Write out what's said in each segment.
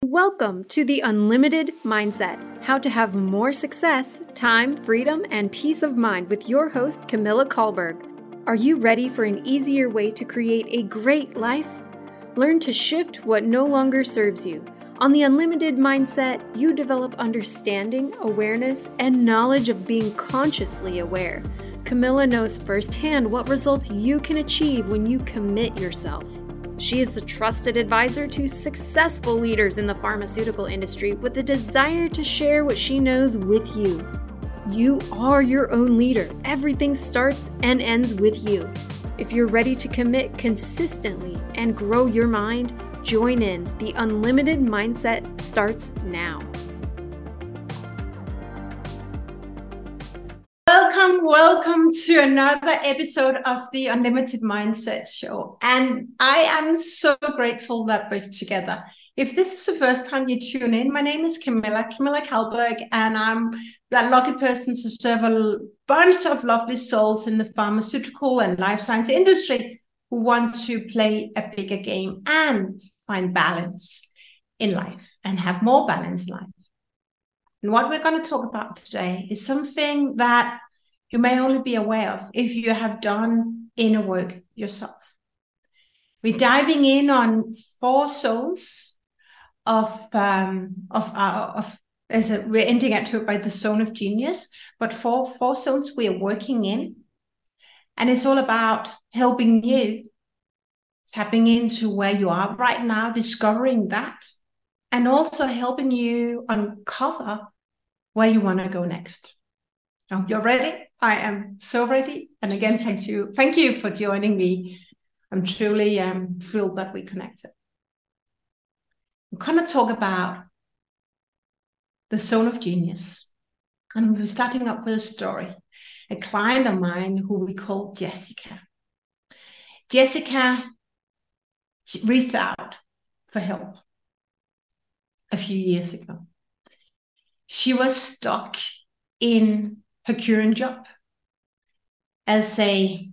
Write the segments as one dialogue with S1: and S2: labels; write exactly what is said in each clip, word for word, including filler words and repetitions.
S1: Welcome to the Unlimited Mindset, how to have more success, time, freedom, and peace of mind with your host, Camilla Kahlberg. Are you ready for an easier way to create a great life? Learn to shift what no longer serves you. On the Unlimited Mindset, you develop understanding, awareness, and knowledge of being consciously aware. Camilla knows firsthand what results you can achieve when you commit yourself. She is the trusted advisor to successful leaders in the pharmaceutical industry with a desire to share what she knows with you. You are your own leader. Everything starts and ends with you. If you're ready to commit consistently and grow your mind, join in. The Unlimited Mindset starts now.
S2: Welcome, welcome to another episode of the Unlimited Mindset Show. And I am so grateful that we're together. If this is the first time you tune in, my name is Camilla, Camilla Kahlberg, and I'm that lucky person to serve a bunch of lovely souls in the pharmaceutical and life science industry who want to play a bigger game and find balance in life and have more balance in life. And what we're going to talk about today is something that you may only be aware of if you have done inner work yourself. We're diving in on four zones of um, of our of as a, we're ending at by the zone of genius, but four four zones we are working in, and it's all about helping you tapping into where you are right now, discovering that, and also helping you uncover where you want to go next. So you're ready? I am so ready. And again, thank you. Thank you for joining me. I'm truly um, thrilled that we connected. I'm going to talk about the zone of genius. And we're starting up with a story. A client of mine who we call Jessica. Jessica she reached out for help a few years ago. She was stuck in her current job as a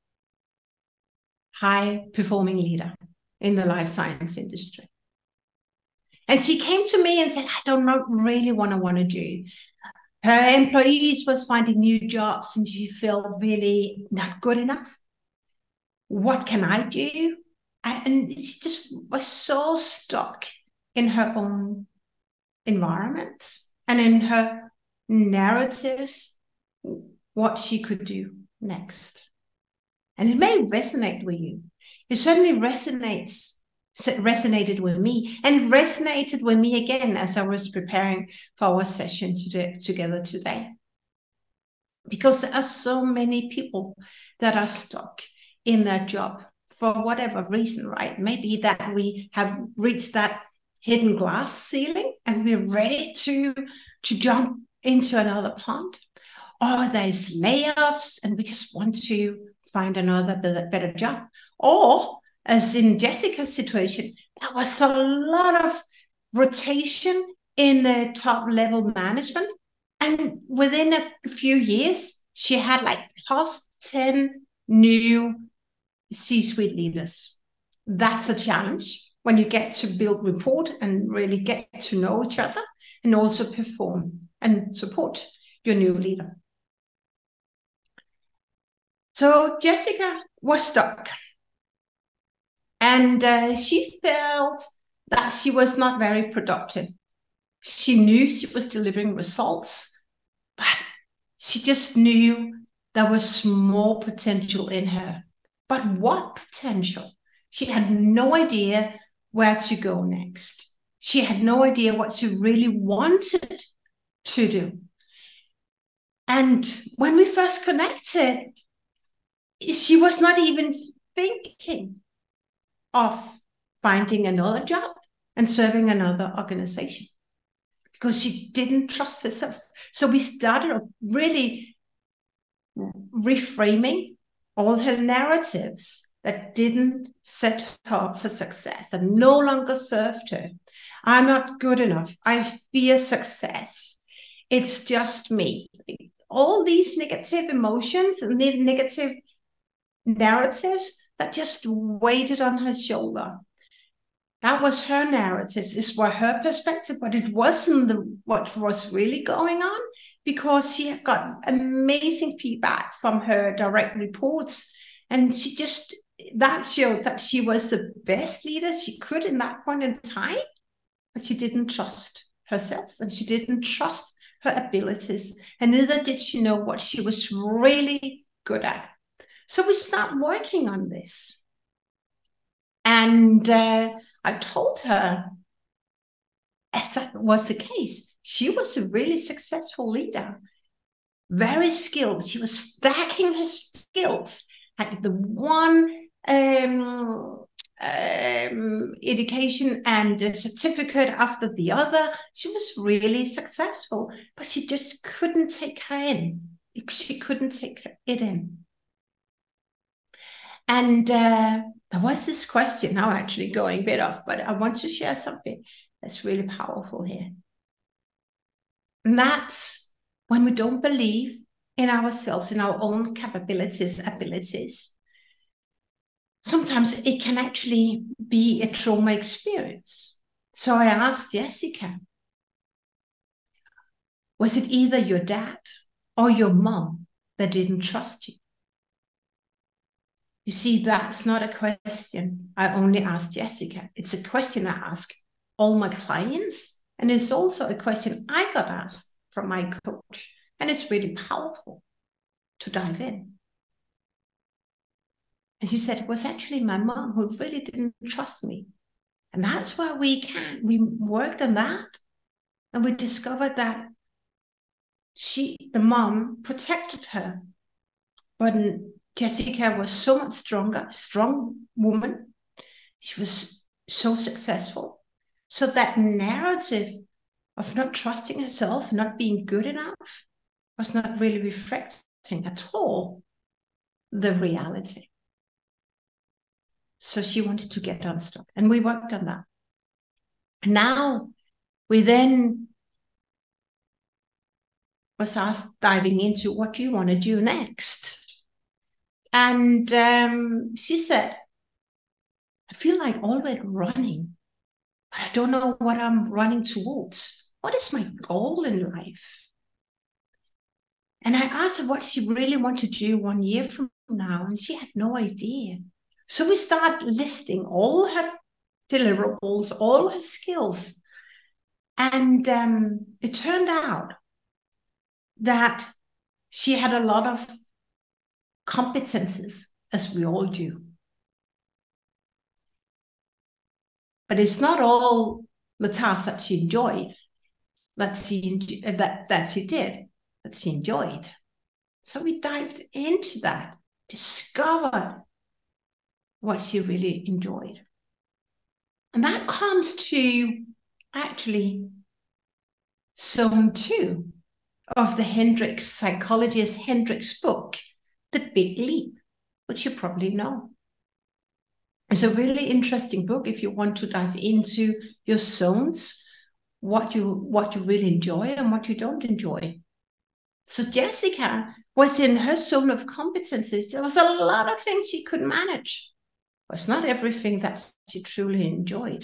S2: high-performing leader in the life science industry. And she came to me and said, I don't know really what I want to do. Her employees was finding new jobs and she felt really not good enough. What can I do? And she just was so stuck in her own environment and in her narratives, what she could do next. And it may resonate with you. It certainly resonates, resonated with me. And it resonated with me again as I was preparing for our session today, together today. Because there are so many people that are stuck in their job for whatever reason, right? Maybe that we have reached that hidden glass ceiling and we're ready to, to jump into another pond. Or there's layoffs and we just want to find another better, better job. Or, as in Jessica's situation, there was a lot of rotation in the top level management. And within a few years, she had like plus ten new C-suite leaders. That's a challenge when you get to build rapport and really get to know each other and also perform and support your new leader. So Jessica was stuck. And uh, she felt that she was not very productive. She knew she was delivering results, but she just knew there was more potential in her. But what potential? She had no idea where to go next. She had no idea what she really wanted to do. And when we first connected, she was not even thinking of finding another job and serving another organization because she didn't trust herself. So we started really reframing all her narratives that didn't set her up for success and no longer served her. I'm not good enough. I fear success. It's just me. All these negative emotions and these negative narratives that just weighted on her shoulder. That was her narrative. This was her perspective, but it wasn't the, what was really going on, because she had got amazing feedback from her direct reports. And she just, that showed that she was the best leader she could in that point in time, but she didn't trust herself and she didn't trust her abilities. And neither did she know what she was really good at. So we start working on this. And uh, I told her, as that was the case, she was a really successful leader, very skilled. She was stacking her skills at the one um, um, education and a certificate after the other. She was really successful, but she just couldn't take her in. She couldn't take it in. And uh, there was this question, now actually going a bit off, but I want to share something that's really powerful here. And that's when we don't believe in ourselves, in our own capabilities, abilities. Sometimes it can actually be a trauma experience. So I asked Jessica, was it either your dad or your mom that didn't trust you? You see, that's not a question I only ask Jessica. It's a question I ask all my clients. And it's also a question I got asked from my coach. And it's really powerful to dive in. And she said, it was actually my mom who really didn't trust me. And that's why we can. We worked on that. And we discovered that she, the mom, protected her. But Jessica was so much stronger, strong woman. She was so successful. So that narrative of not trusting herself, not being good enough, was not really reflecting at all the reality. So she wanted to get unstuck. And we worked on that. And now we then was asked diving into, what do you want to do next? And um, she said, I feel like always running, but I don't know what I'm running towards. What is my goal in life? And I asked her what she really wanted to do one year from now, and she had no idea. So we started listing all her deliverables, all her skills. And um, it turned out that she had a lot of competences, as we all do. But it's not all the tasks that she enjoyed, that she, that, that she did, that she enjoyed. So we dived into that, discovered what she really enjoyed. And that comes to actually zone two of the Hendricks, psychologist Hendricks book, The Big Leap, which you probably know. It's a really interesting book if you want to dive into your zones, what you, what you really enjoy and what you don't enjoy. So Jessica was in her zone of competencies. There was a lot of things she could manage. It was not everything that she truly enjoyed.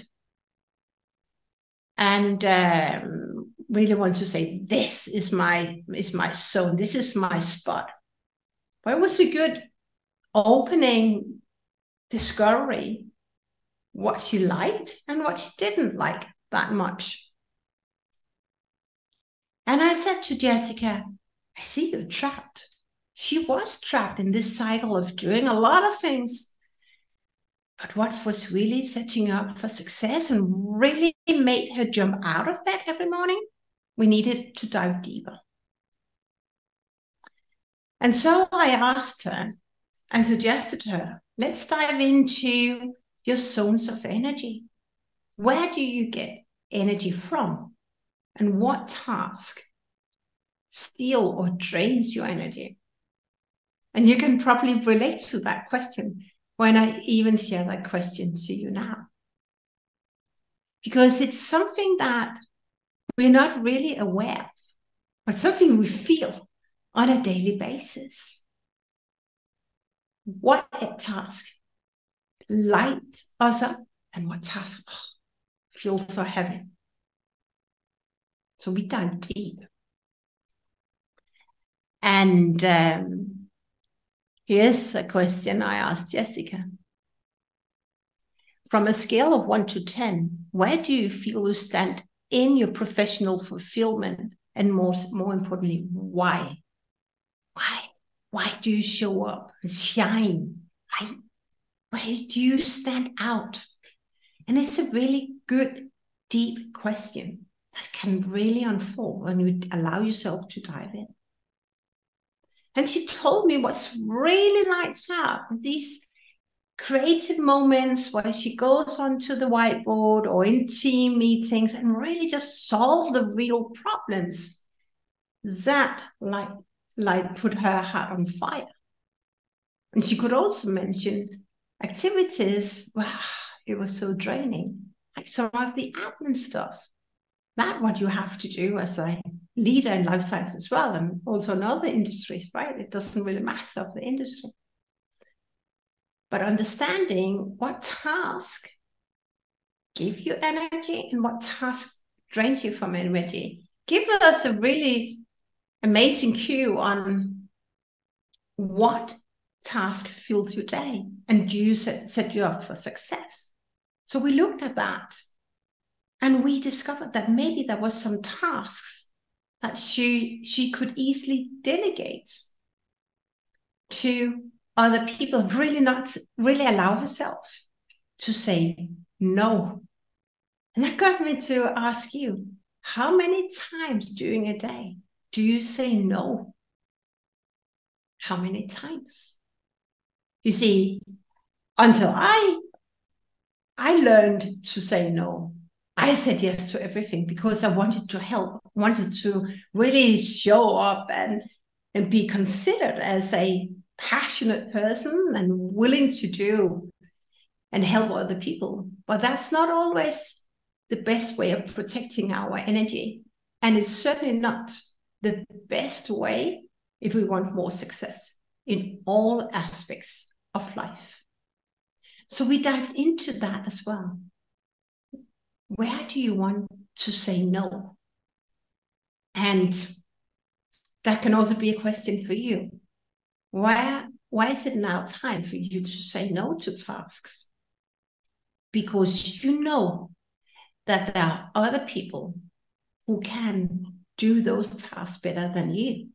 S2: And um, really want to say, this is my, is my zone. This is my spot. But it was a good opening discovery, what she liked and what she didn't like that much. And I said to Jessica, I see you're trapped. She was trapped in this cycle of doing a lot of things. But what was really setting up for success and really made her jump out of bed every morning, we needed to dive deeper. And so I asked her and suggested to her, let's dive into your zones of energy. Where do you get energy from? And what task steal or drains your energy? And you can probably relate to that question when I even share that question to you now. Because it's something that we're not really aware of, but something we feel on a daily basis. What a task lights us up and what tasks oh, feel so heavy. So we dive deep. And um, here's a question I asked Jessica. From a scale of one to ten, where do you feel you stand in your professional fulfillment? And more, more importantly, why? Why? Why do you show up and shine? Why, why do you stand out? And it's a really good, deep question that can really unfold when you allow yourself to dive in. And she told me what's really lights out these creative moments where she goes onto the whiteboard or in team meetings and really just solve the real problems. That like, like put her heart on fire. And she could also mention activities where it was so draining, like some of the admin stuff. That's what you have to do as a leader in life science as well, and also in other industries, right? It doesn't really matter of the industry. But understanding what task give you energy and what task drains you from energy give us a really amazing cue on what task fills your day and do you set, set you up for success. So we looked at that and we discovered that maybe there was some tasks that she she could easily delegate to other people, really not really allow herself to say no. And that got me to ask you, how many times during a day do you say no? How many times? You see, until I I learned to say no, I said yes to everything because I wanted to help, wanted to really show up and, and be considered as a passionate person and willing to do and help other people. But that's not always the best way of protecting our energy. And it's certainly not the best way if we want more success in all aspects of life. So we dived into that as well. Where do you want to say no? And that can also be a question for you. Why, why is it now time for you to say no to tasks? Because you know that there are other people who can do those tasks better than you.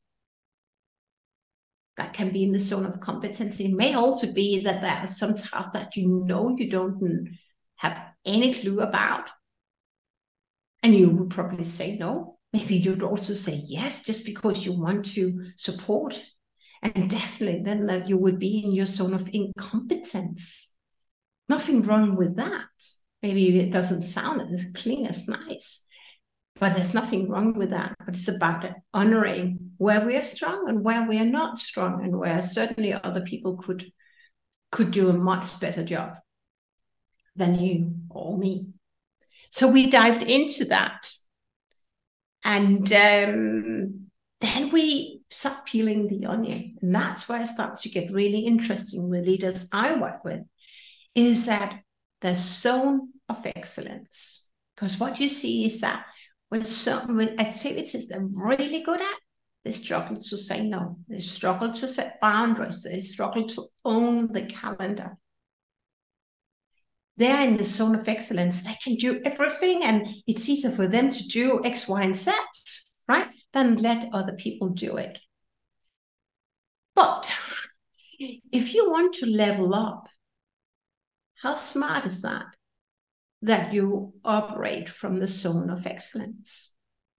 S2: That can be in the zone of competency. It may also be that there are some tasks that you know you don't have any clue about. And you would probably say no. Maybe you'd also say yes, just because you want to support. And definitely then that you would be in your zone of incompetence. Nothing wrong with that. Maybe it doesn't sound as clean as nice, but there's nothing wrong with that. But it's about honoring where we are strong and where we are not strong, and where certainly other people could, could do a much better job than you or me. So we dived into that. And um, then we start peeling the onion. And that's where it starts to get really interesting with leaders I work with, is that the zone of excellence. Because what you see is that with some with activities they're really good at, they struggle to say no. They struggle to set boundaries. They struggle to own the calendar. They're in the zone of excellence. They can do everything, and it's easier for them to do X, Y, and Z, right? Than let other people do it. But if you want to level up, how smart is that? That you operate from the zone of excellence.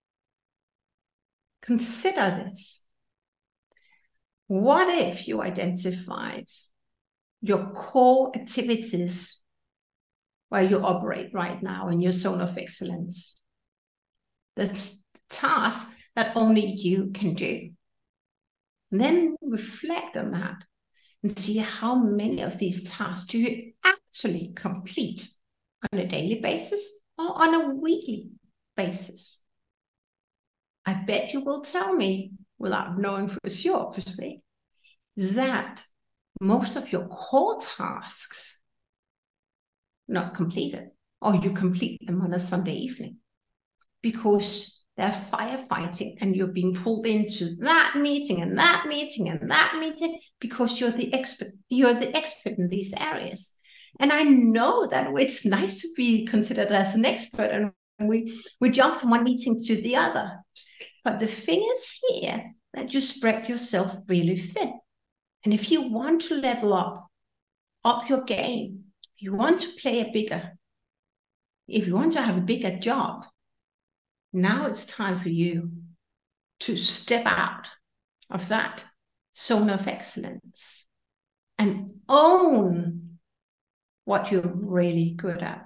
S2: Consider this. What if you identified your core activities where you operate right now in your zone of excellence? The task that only you can do. And then reflect on that and see how many of these tasks do you actually complete on a daily basis or on a weekly basis. I bet you will tell me, without knowing for sure, obviously, that most of your core tasks not completed, or you complete them on a Sunday evening because they're firefighting and you're being pulled into that meeting and that meeting and that meeting because you're the expert, you're the expert in these areas. And I know that it's nice to be considered as an expert, and we, we jump from one meeting to the other. But the thing is here that you spread yourself really thin. And if you want to level up, up your game, if you want to play a bigger, if you want to have a bigger job, now it's time for you to step out of that zone of excellence and own what you're really good at.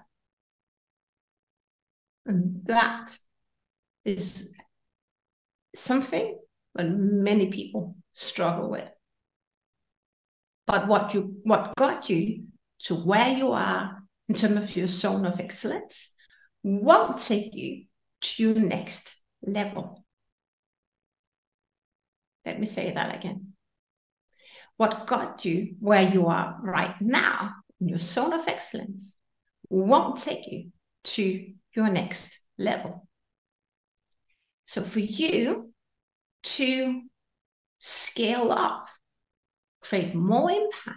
S2: And that is something that many people struggle with. But what you what got you to where you are in terms of your zone of excellence won't take you to your next level. Let me say that again. What got you where you are right now in your zone of excellence won't take you to your next level. So for you to scale up, create more impact,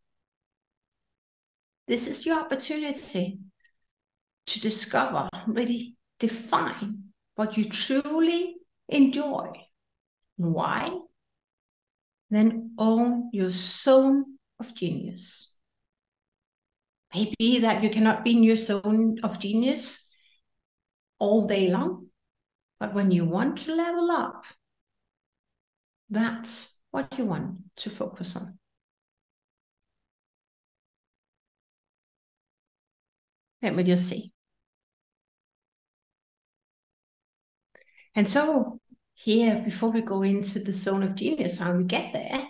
S2: this is your opportunity to discover, really define what you truly enjoy. Why? Then own your zone of genius. Maybe that you cannot be in your zone of genius all day long, but when you want to level up, that's what you want to focus on. Let me just see. And so here, before we go into the zone of genius, how we get there,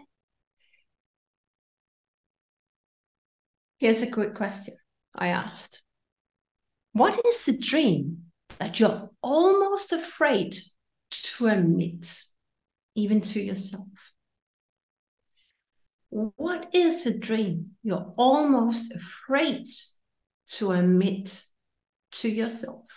S2: here's a quick question I asked. What is the dream that you're almost afraid to admit, even to yourself? What is the dream you're almost afraid to admit to yourself?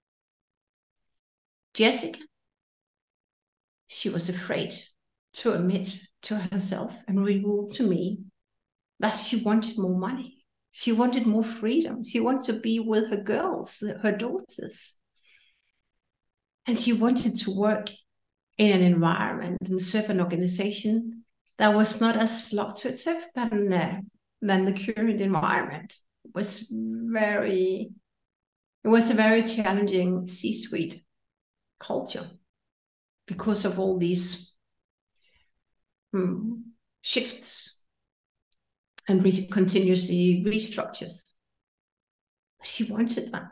S2: Jessica, she was afraid to admit to herself and reveal to me that she wanted more money. She wanted more freedom. She wanted to be with her girls, her daughters. And she wanted to work in an environment and serve an organization that was not as fluctuative than the, than the current environment. It was very, it was a very challenging C-suite culture because of all these hmm, shifts and re- continuously restructures. She wanted that.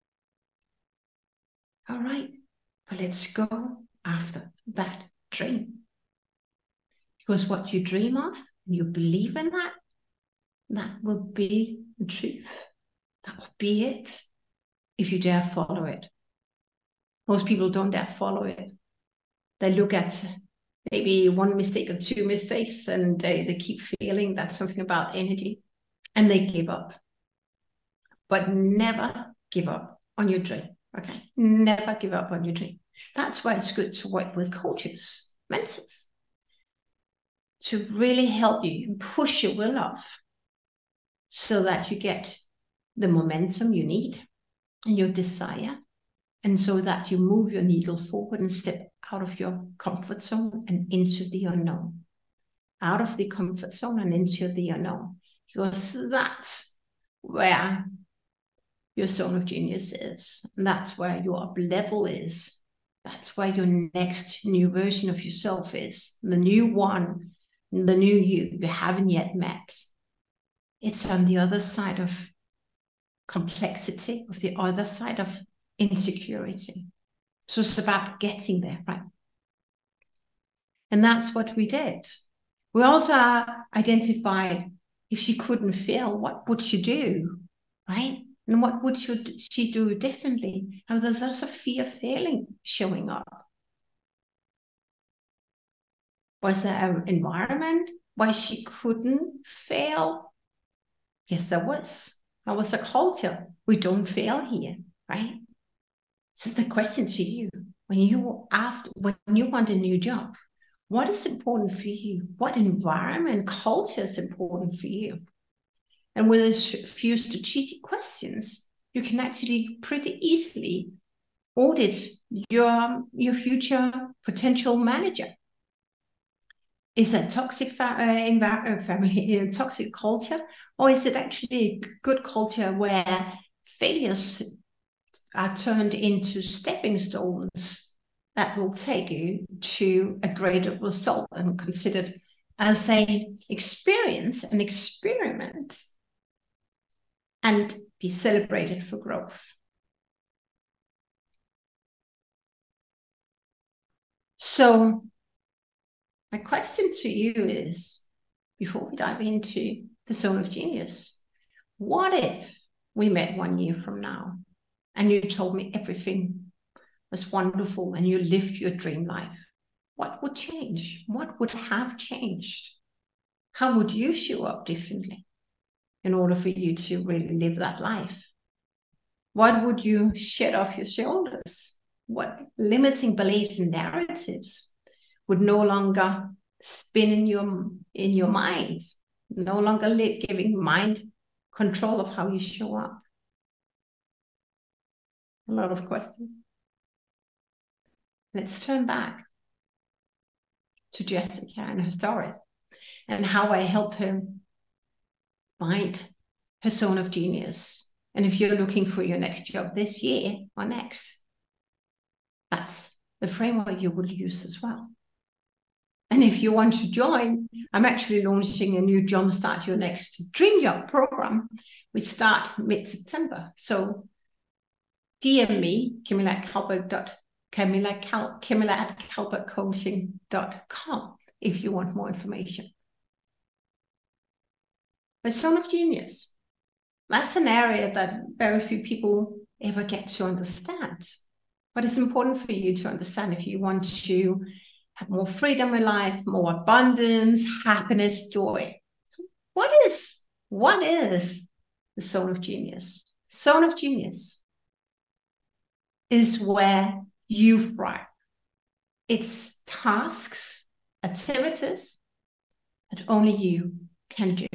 S2: All right, but let's go after that dream. Because what you dream of, you believe in that, that will be the truth. That will be it if you dare follow it. Most people don't dare follow it. They look at maybe one mistake or two mistakes and they, they keep feeling that's something about energy and they give up. But never give up on your dream, okay? Never give up on your dream. That's why it's good to work with coaches, mentors, to really help you and push your will off so that you get the momentum you need and your desire, and so that you move your needle forward and step out of your comfort zone and into the unknown. Out of the comfort zone and into the unknown. Because that's where your zone of genius is. And that's where your up level is. That's where your next new version of yourself is. The new one, the new you you haven't yet met. It's on the other side of complexity, of the other side of insecurity. So it's about getting there, right? And that's what we did. We also identified if she couldn't fail, what would she do, right? And what would she do differently? Now there's also fear of failing showing up. Was there an environment why she couldn't fail? Yes, there was. How was the culture? We don't fail here, right? So the question to you, when you after when you want a new job, what is important for you? What environment, culture is important for you? And with a few strategic questions, you can actually pretty easily audit your, your future potential manager. Is it a toxic fa- uh, family, a toxic culture, or is it actually a good culture where failures are turned into stepping stones that will take you to a greater result and considered as a experience, an experiment, and be celebrated for growth? So my question to you is, before we dive into the zone of genius, what if we met one year from now and you told me everything was wonderful and you lived your dream life? What would change? What would have changed? How would you show up differently in order for you to really live that life? What would you shed off your shoulders? What limiting beliefs and narratives would no longer spin in your, in your mind, no longer giving mind control of how you show up? A lot of questions. Let's turn back to Jessica and her story and how I helped her find her zone of genius. And if you're looking for your next job this year or next, that's the framework you will use as well. And if you want to join, I'm actually launching a new Jumpstart Your Next Dream Job program, which starts mid-September. So D M me, Camilla at Kalberg. Camilla, Cal, Camilla at kalberg coaching dot com if you want more information. But zone of genius, that's an area that very few people ever get to understand. But it's important for you to understand if you want to have more freedom in life, more abundance, happiness, joy. So what is, what is the zone of genius? Zone of genius is where you thrive. It's tasks, activities that only you can do.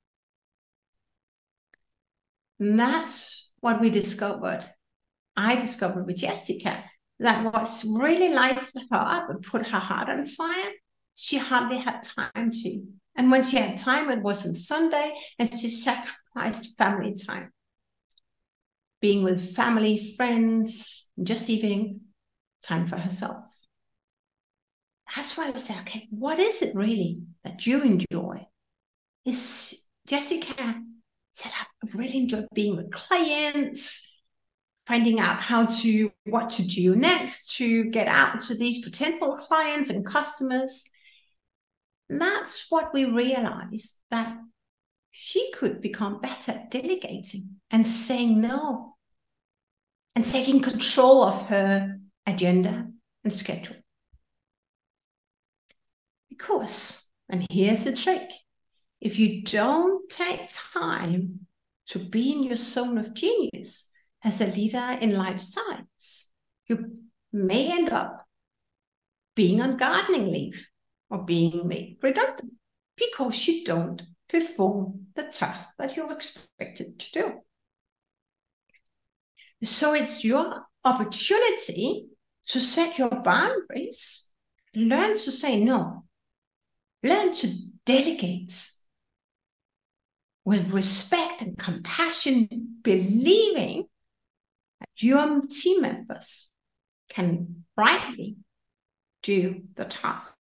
S2: And that's what we discovered. I discovered with Jessica, that what really lighted her up and put her heart on fire, she hardly had time to. And when she had time, it was on Sunday, and she sacrificed family time. Being with family, friends, just even time for herself. That's why I was like, okay, what is it really that you enjoy? Is Jessica said, I really enjoy being with clients, finding out how to, what to do next to get out to these potential clients and customers. And that's what we realized, that she could become better at delegating and saying no and taking control of her agenda and schedule. Because, and here's the trick, if you don't take time to be in your zone of genius as a leader in life science, you may end up being on gardening leave or being made redundant because you don't perform the task that you're expected to do. So it's your opportunity to set your boundaries, learn to say no, learn to delegate with respect and compassion, believing that your team members can rightly do the task.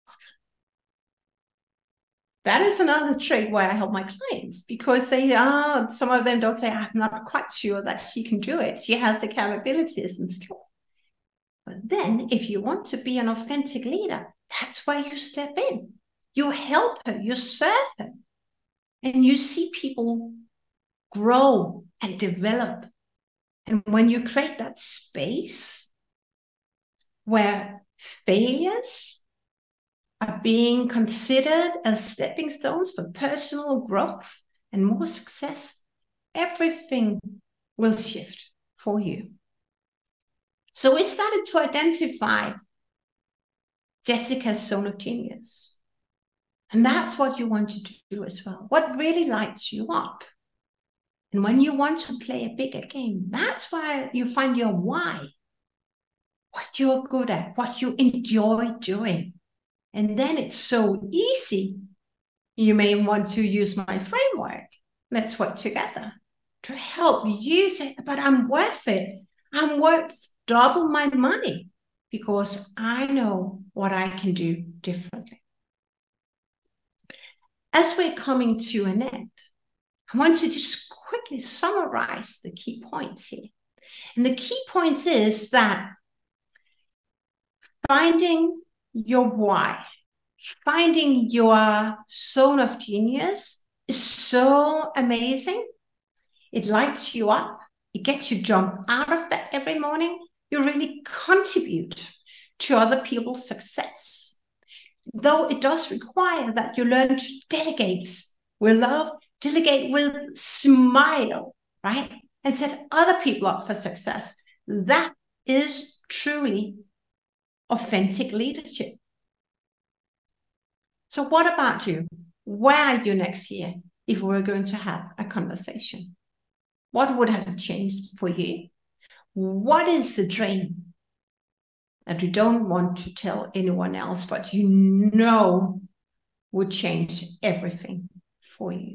S2: That is another trick where I help my clients, because they are, some of them don't say, I'm not quite sure that she can do it. She has the capabilities and skills. But then if you want to be an authentic leader, that's where you step in. You help her, you serve her, and you see people grow and develop. And when you create that space where failures are being considered as stepping stones for personal growth and more success, everything will shift for you. So we started to identify Jessica's zone of genius. And that's what you want to do as well. What really lights you up? And when you want to play a bigger game, that's why you find your why. What you're good at, what you enjoy doing. And then it's so easy. You may want to use my framework. Let's work together to help you say, but I'm worth it. I'm worth double my money because I know what I can do differently. As we're coming to an end, I want to just quickly summarize the key points here. And the key points is that finding your why, finding your zone of genius is so amazing. It lights you up. It gets you jump out of bed every morning. You really contribute to other people's success. Though it does require that you learn to delegate with love, delegate with smile, right? And set other people up for success. That is truly authentic leadership. So what about you? Where are you next year if we were going to have a conversation? What would have changed for you? What is the dream that you don't want to tell anyone else, but you know would change everything for you?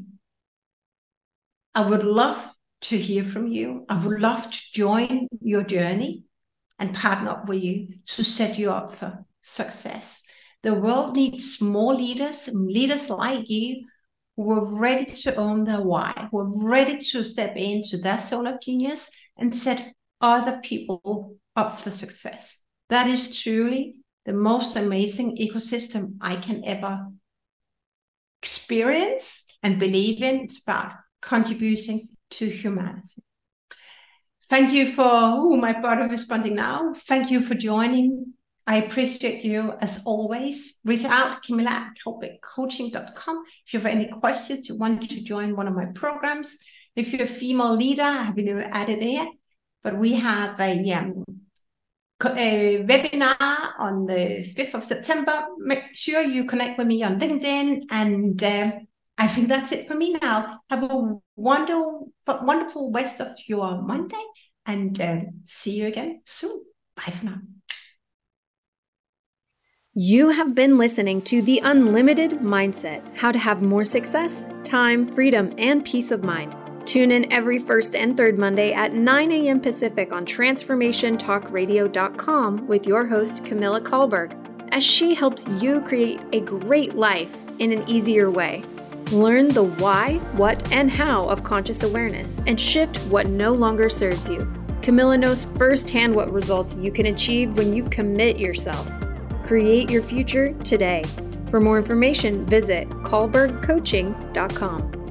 S2: I would love to hear from you. I would love to join your journey and partner up with you to set you up for success. The world needs more leaders, leaders like you, who are ready to own their why, who are ready to step into their zone of genius and set other people up for success. That is truly the most amazing ecosystem I can ever experience and believe in. It's about contributing to humanity. Thank you for, oh, my body responding now. Thank you for joining. I appreciate you as always. Reach out, Camilla at Kolberg Coaching dot com. If you have any questions, you want to join one of my programs. If you're a female leader, I haven't even added it yet, but we have a, um, a webinar on the fifth of September. Make sure you connect with me on LinkedIn. And um, I think that's it for me now. Have a wonderful, wonderful rest of your Monday and um, see you again soon. Bye for now.
S1: You have been listening to The Unlimited Mindset, how to have more success, time, freedom, and peace of mind. Tune in every first and third Monday at nine a.m. Pacific on transformation talk radio dot com with your host, Camilla Kolberg, as she helps you create a great life in an easier way. Learn the why, what, and how of conscious awareness and shift what no longer serves you. Camilla knows firsthand what results you can achieve when you commit yourself. Create your future today. For more information, visit Kolberg Coaching dot com.